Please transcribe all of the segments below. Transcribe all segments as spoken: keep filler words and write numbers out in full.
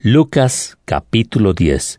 Lucas capítulo diez.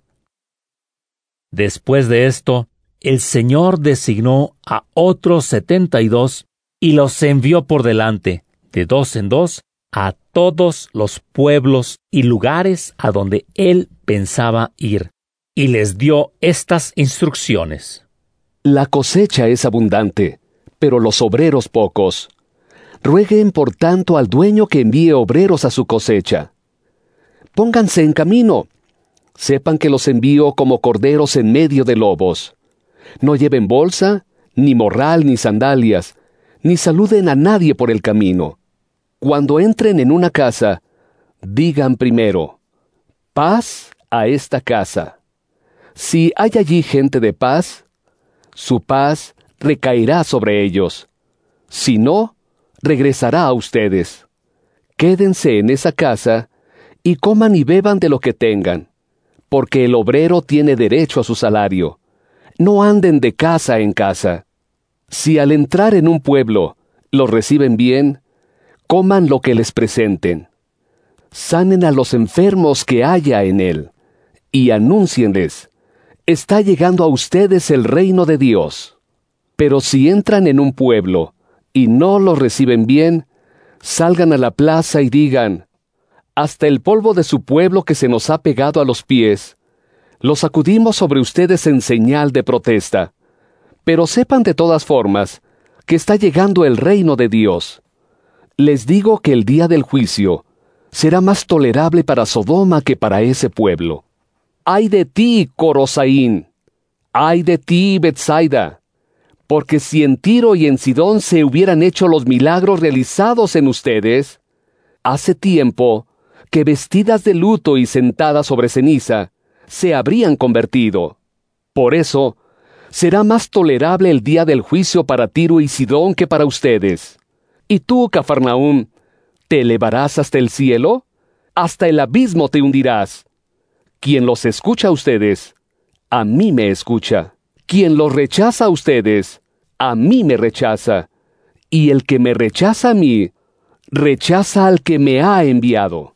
Después de esto, el Señor designó a otros setenta y dos y los envió por delante, de dos en dos, a todos los pueblos y lugares a donde Él pensaba ir, y les dio estas instrucciones. La cosecha es abundante, pero los obreros pocos. Rueguen por tanto al dueño que envíe obreros a su cosecha. Pónganse en camino. Sepan que los envío como corderos en medio de lobos. No lleven bolsa, ni morral, ni sandalias, ni saluden a nadie por el camino. Cuando entren en una casa, digan primero, paz a esta casa. Si hay allí gente de paz, su paz recaerá sobre ellos. Si no, regresará a ustedes. Quédense en esa casa y coman y beban de lo que tengan, porque el obrero tiene derecho a su salario. No anden de casa en casa. Si al entrar en un pueblo los reciben bien, coman lo que les presenten. Sanen a los enfermos que haya en él, y anúncienles, está llegando a ustedes el reino de Dios. Pero si entran en un pueblo y no los reciben bien, salgan a la plaza y digan, hasta el polvo de su pueblo que se nos ha pegado a los pies, lo sacudimos sobre ustedes en señal de protesta. Pero sepan de todas formas que está llegando el reino de Dios. Les digo que el día del juicio será más tolerable para Sodoma que para ese pueblo. ¡Ay de ti, Corosaín! ¡Ay de ti, Betsaida! Porque si en Tiro y en Sidón se hubieran hecho los milagros realizados en ustedes, hace tiempo que vestidas de luto y sentadas sobre ceniza, se habrían convertido. Por eso, será más tolerable el día del juicio para Tiro y Sidón que para ustedes. Y tú, Cafarnaúm, ¿te elevarás hasta el cielo? Hasta el abismo te hundirás. Quien los escucha a ustedes, a mí me escucha. Quien los rechaza a ustedes, a mí me rechaza. Y el que me rechaza a mí, rechaza al que me ha enviado.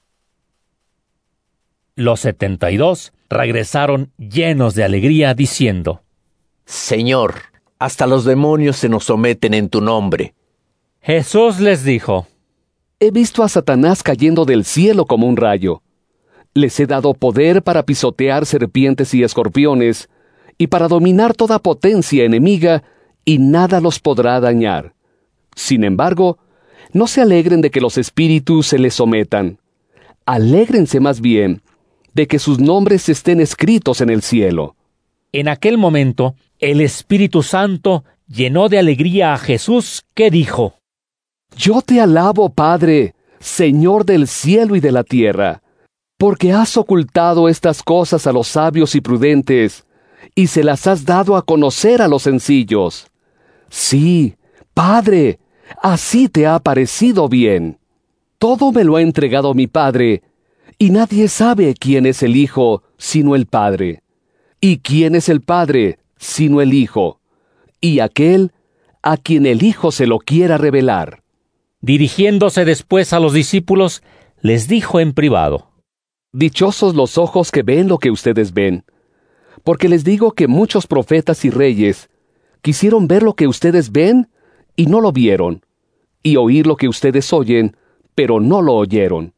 Los setenta y dos regresaron llenos de alegría, diciendo, Señor, hasta los demonios se nos someten en tu nombre. Jesús les dijo, He visto a Satanás cayendo del cielo como un rayo. Les he dado poder para pisotear serpientes y escorpiones, y para dominar toda potencia enemiga, y nada los podrá dañar. Sin embargo, no se alegren de que los espíritus se les sometan. Alégrense más bien de que sus nombres estén escritos en el cielo. En aquel momento, el Espíritu Santo llenó de alegría a Jesús, que dijo, Yo te alabo, Padre, Señor del cielo y de la tierra, porque has ocultado estas cosas a los sabios y prudentes, y se las has dado a conocer a los sencillos. Sí, Padre, así te ha parecido bien. Todo me lo ha entregado mi Padre, y nadie sabe quién es el Hijo, sino el Padre. ¿Y quién es el Padre, sino el Hijo? Y aquel a quien el Hijo se lo quiera revelar. Dirigiéndose después a los discípulos, les dijo en privado, Dichosos los ojos que ven lo que ustedes ven, porque les digo que muchos profetas y reyes quisieron ver lo que ustedes ven y no lo vieron, y oír lo que ustedes oyen, pero no lo oyeron.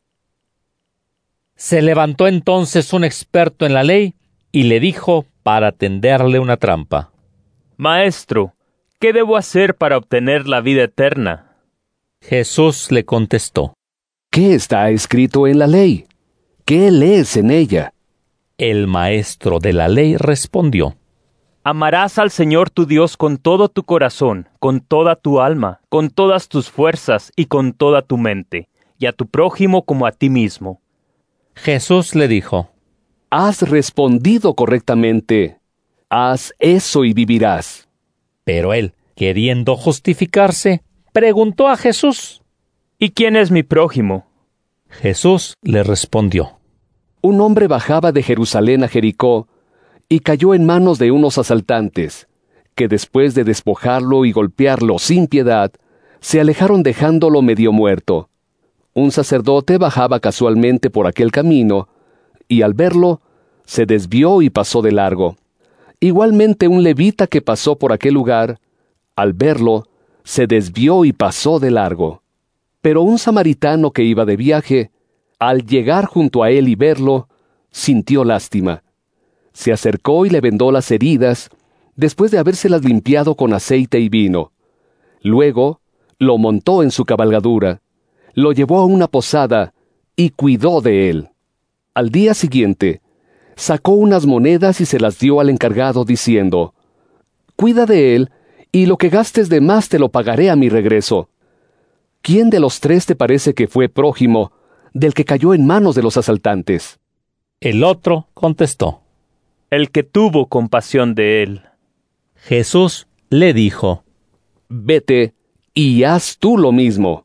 Se levantó entonces un experto en la ley y le dijo para tenderle una trampa, Maestro, ¿qué debo hacer para obtener la vida eterna? Jesús le contestó, ¿Qué está escrito en la ley? ¿Qué lees en ella? El maestro de la ley respondió, Amarás al Señor tu Dios con todo tu corazón, con toda tu alma, con todas tus fuerzas y con toda tu mente, y a tu prójimo como a ti mismo. Jesús le dijo, Has respondido correctamente. Haz eso y vivirás. Pero él, queriendo justificarse, preguntó a Jesús, ¿Y quién es mi prójimo? Jesús le respondió, Un hombre bajaba de Jerusalén a Jericó y cayó en manos de unos asaltantes, que después de despojarlo y golpearlo sin piedad, se alejaron dejándolo medio muerto. Un sacerdote bajaba casualmente por aquel camino y al verlo, se desvió y pasó de largo. Igualmente un levita que pasó por aquel lugar, al verlo, se desvió y pasó de largo. Pero un samaritano que iba de viaje, al llegar junto a él y verlo, sintió lástima. Se acercó y le vendó las heridas, después de habérselas limpiado con aceite y vino. Luego, lo montó en su cabalgadura, lo llevó a una posada y cuidó de él. Al día siguiente, sacó unas monedas y se las dio al encargado, diciendo: «Cuida de él, y lo que gastes de más te lo pagaré a mi regreso». ¿Quién de los tres te parece que fue prójimo del que cayó en manos de los asaltantes? El otro contestó: El que tuvo compasión de él. Jesús le dijo: Vete y haz tú lo mismo.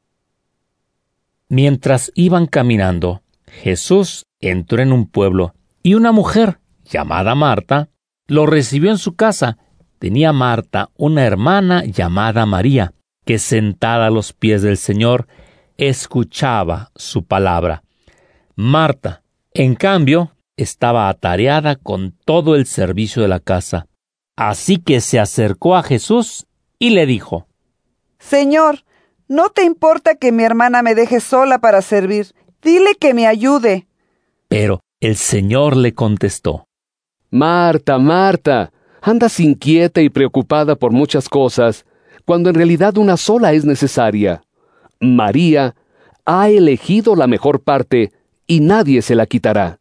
Mientras iban caminando, Jesús entró en un pueblo, y una mujer, llamada Marta, lo recibió en su casa. Tenía Marta una hermana llamada María, que sentada a los pies del Señor, escuchaba su palabra. Marta, en cambio, estaba atareada con todo el servicio de la casa. Así que se acercó a Jesús y le dijo: Señor, ¿no te importa que mi hermana me deje sola para servir? Dile que me ayude. Pero el Señor le contestó: Marta, Marta, andas inquieta y preocupada por muchas cosas, cuando en realidad una sola es necesaria. María ha elegido la mejor parte, y nadie se la quitará.